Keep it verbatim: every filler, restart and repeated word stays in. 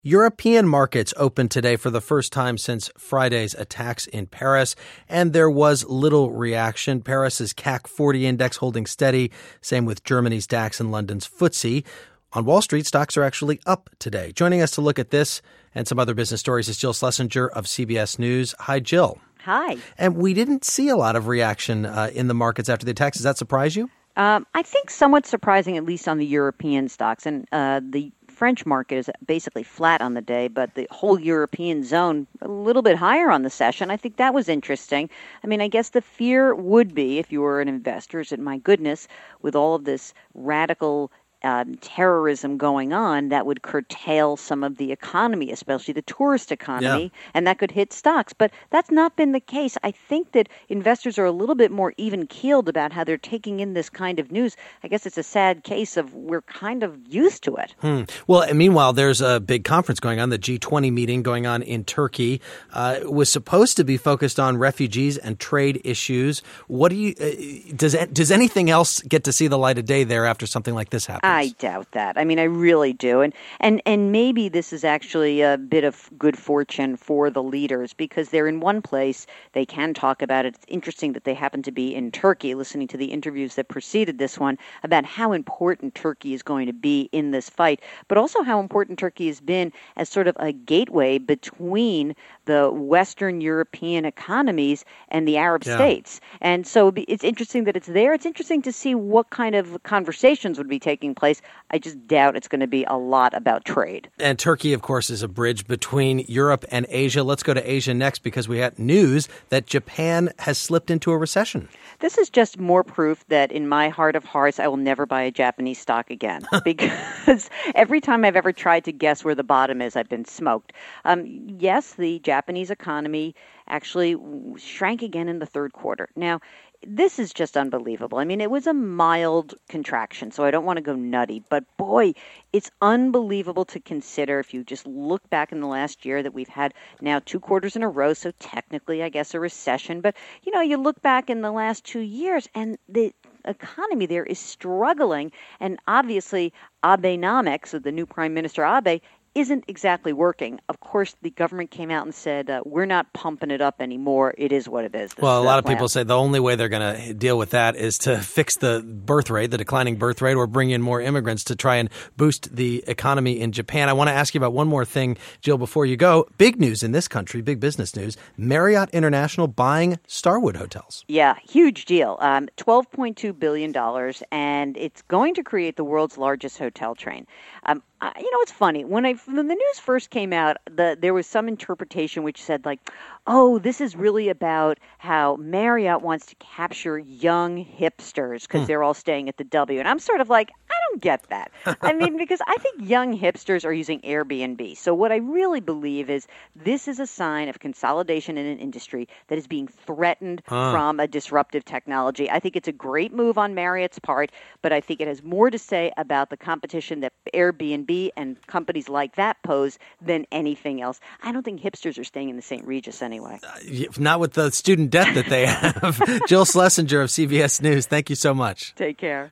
European markets opened today for the first time since Friday's attacks in Paris, and there was little reaction. Paris's C A C forty index holding steady, same with Germany's DAX and London's F T S E. On Wall Street, stocks are actually up today. Joining us to look at this and some other business stories is Jill Schlesinger of C B S News. Hi, Jill. Hi. And we didn't see a lot of reaction uh, in the markets after the attacks. Does that surprise you? Um, I think somewhat surprising, at least on the European stocks. And uh, the French market is basically flat on the day, but the whole European zone a little bit higher on the session. I think that was interesting. I mean, I guess the fear would be, if you were an investor, is that, my goodness, with all of this radical Um, terrorism going on, that would curtail some of the economy, especially the tourist economy, yeah. and that could hit stocks. But that's not been the case. I think that investors are a little bit more even-keeled about how they're taking in this kind of news. I guess it's a sad case of we're kind of used to it. Hmm. Well, and meanwhile, there's a big conference going on, the G twenty meeting going on in Turkey. Uh, it was supposed to be focused on refugees and trade issues. What do you uh, does does anything else get to see the light of day there after something like this happens? I doubt that. I mean, I really do. And, and and maybe this is actually a bit of good fortune for the leaders because they're in one place. They can talk about it. It's interesting that they happen to be in Turkey, listening to the interviews that preceded this one about how important Turkey is going to be in this fight, but also how important Turkey has been as sort of a gateway between the Western European economies and the Arab yeah. states. And so it's interesting that it's there. It's interesting to see what kind of conversations would be taking place. I just doubt it's going to be a lot about trade. And Turkey, of course, is a bridge between Europe and Asia. Let's go to Asia next because we had news that Japan has slipped into a recession. This is just more proof that in my heart of hearts, I will never buy a Japanese stock again because every time I've ever tried to guess where the bottom is, I've been smoked. Um, yes, the Japanese economy actually shrank again in the third quarter. Now, this is just unbelievable. I mean, it was a mild contraction, so I don't want to go nutty. But boy, it's unbelievable to consider if you just look back in the last year that we've had now two quarters in a row, so technically, I guess, a recession. But, you know, you look back in the last two years and the economy there is struggling. And obviously, Abenomics, the new Prime Minister Abe, isn't exactly working. Of course, the government came out and said, uh, we're not pumping it up anymore. It is what it is. This well, a lot of plan. people say the only way they're going to deal with that is to fix the birth rate, the declining birth rate, or bring in more immigrants to try and boost the economy in Japan. I want to ask you about one more thing, Jill, before you go. Big news in this country, big business news, Marriott International buying Starwood Hotels. Yeah, huge deal. Um, twelve point two billion dollars, and it's going to create the world's largest hotel chain. Um, I, you know, it's funny. When I when the news first came out, the, there was some interpretation which said, like, oh, this is really about how Marriott wants to capture young hipsters because hmm. they're all staying at the W. And I'm sort of like, I don't get that. I mean, because I think young hipsters are using Airbnb. So what I really believe is this is a sign of consolidation in an industry that is being threatened huh. from a disruptive technology. I think it's a great move on Marriott's part, but I think it has more to say about the competition that Airbnb and companies like that pose than anything else. I don't think hipsters are staying in the Saint Regis anyway. Uh, not with the student debt that they have. Jill Schlesinger of C B S News, thank you so much. Take care.